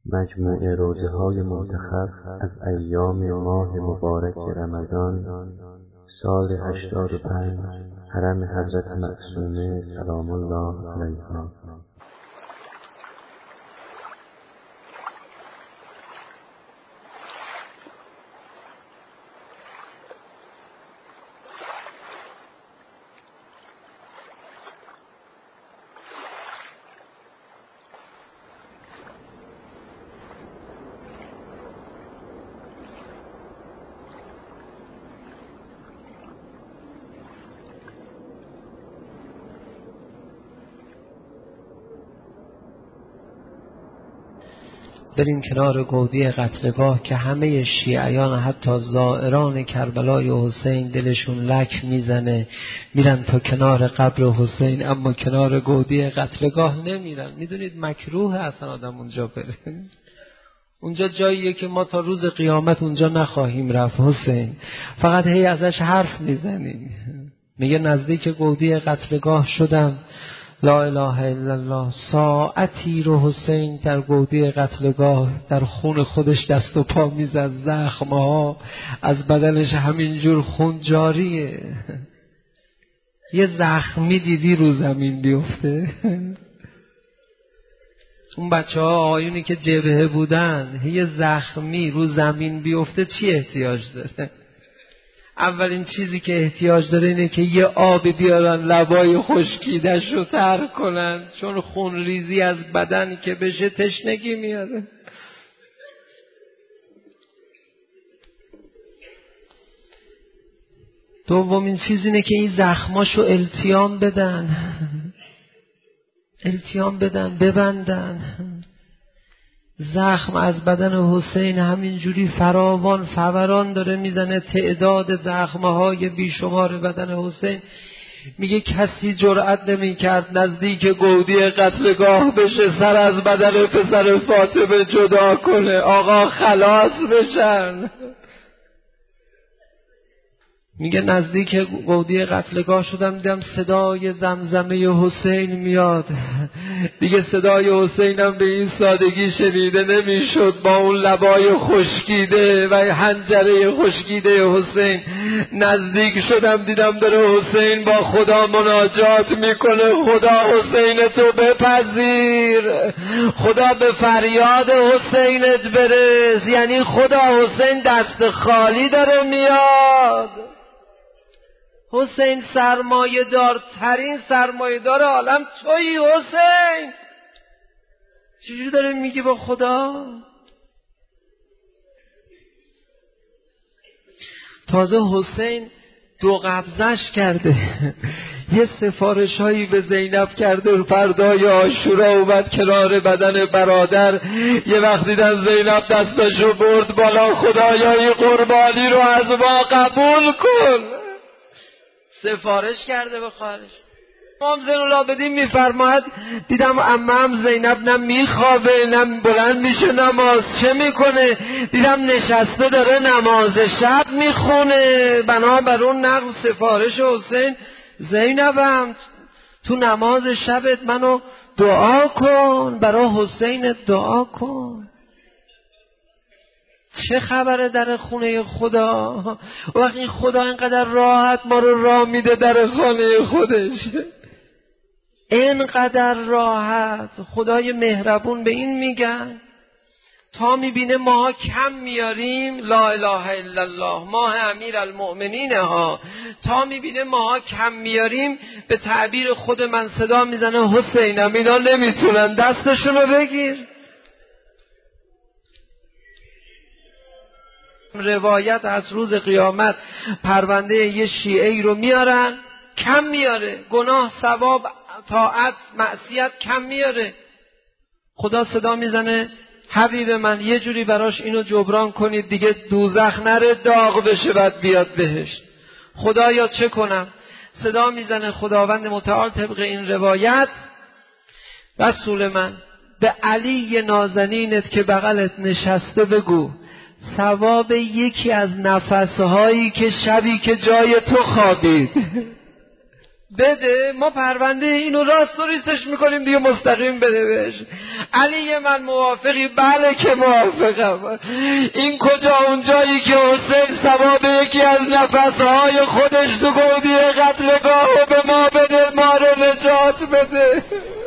مجموعه روزه‌های منتخب از ایام ماه مبارک رمضان سال 85 حرم حضرت معصومه سلام الله علیها. بریم کنار گودی قتلگاه که همه شیعیان حتی زائران کربلای حسین دلشون لک میزنه، میرن تا کنار قبر حسین، اما کنار گودی قتلگاه نمیرن. میدونید مکروه اصلا آدم اونجا بره. اونجا جاییه که ما تا روز قیامت اونجا نخواهیم رفت. حسین فقط هی ازش حرف میزنیم. میگه نزدیک گودی قتلگاه شدم، لا اله الا الله، ساعتی رو حسین در گودی قتلگاه در خون خودش دست و پا میزد، زخمها از بدنش همینجور خون جاریه. یه زخمی دیدی رو زمین بیفته؟ اون بچه ها آقایونی که جبهه بودن، یه زخمی رو زمین بیفته چی احتیاج داره؟ اولین چیزی که احتیاج داره اینه که یه آبی بیارن لبای خشکیدش رو تر کنن، چون خون ریزی از بدن که بشه تشنگی میاره. دومین چیز اینه که این زخماشو التیام بدن، ببندن. زخم از بدن حسین همینجوری فراوان فوران داره میزنه، تعداد زخمهای بیشمار بدن حسین. میگه کسی جرأت نمیکرد نزدیک گودی قتلگاه بشه، سر از بدن پسر فاطمه جدا کنه، آقا خلاص بشن. میگه نزدیک گودی قتلگاه شدم، دیدم صدای زمزمه حسین میاد. دیگه صدای حسینم به این سادگی شنیده نمیشد، با اون لبای خشکیده و حنجره خشکیده حسین. نزدیک شدم دیدم داره حسین با خدا مناجات میکنه، خدا حسین تو بپذیر، خدا به فریاد حسینت برس. یعنی خدا حسین دست خالی داره میاد. حسین سرمایه دارترین سرمایه دار عالم تویی حسین. چجوری داره میگی با خدا؟ تازه حسین دو قبضش کرده، یه سفارش هایی به زینب کرده، فردای عاشورا اومد کنار بدن برادر. یه وقت دیدن زینب دستشو برد بالا، خدایا این قربانی رو از ما قبول کن. سفارش کرده به خواهرش. امام زین العابدین میفرماید دیدم عمم زینب نه میخوابه نه بلند میشه نماز چه میکنه، دیدم نشسته داره نماز شب میخونه. بنابر اون نقل سفارش حسین، زینبم تو نماز شبت منو دعا کن، برای حسین دعا کن. چه خبره در خونه خدا؟ وقتی این خدا اینقدر راحت ما رو راه میده در خانه خودش، اینقدر راحت. خدای مهربون به این میگن تا میبینه ماها کم میاریم، لا اله الا الله ماه امیر المؤمنین ها، تا میبینه ماها کم میاریم، به تعبیر خود من صدا میزنه حسینم اینا نمیتونن، دستشونو بگیر. روایت از روز قیامت پرونده یه شیعه‌ای رو میارن، کم میاره، گناه ثواب طاعت معصیت کم میاره. خدا صدا میزنه حبیب من یه جوری براش اینو جبران کنید دیگه دوزخ نره، داغ بشه بعد بیاد بهشت. خدایا چه کنم؟ صدا میزنه خداوند متعال طبق این روایت، رسول من به علی نازنینت که بغلت نشسته بگو ثواب یکی از نفسهایی که شبی که جای تو خوابید بده، ما پرونده اینو راست و ریستش میکنیم دیگه، مستقیم بده بهش. علی من موافقی؟ بله که موافقم. این کجا اونجایی که حسین ثواب یکی از نفسهای خودش تو گودی قتلگاه به ما بده، ما رو نجات بده.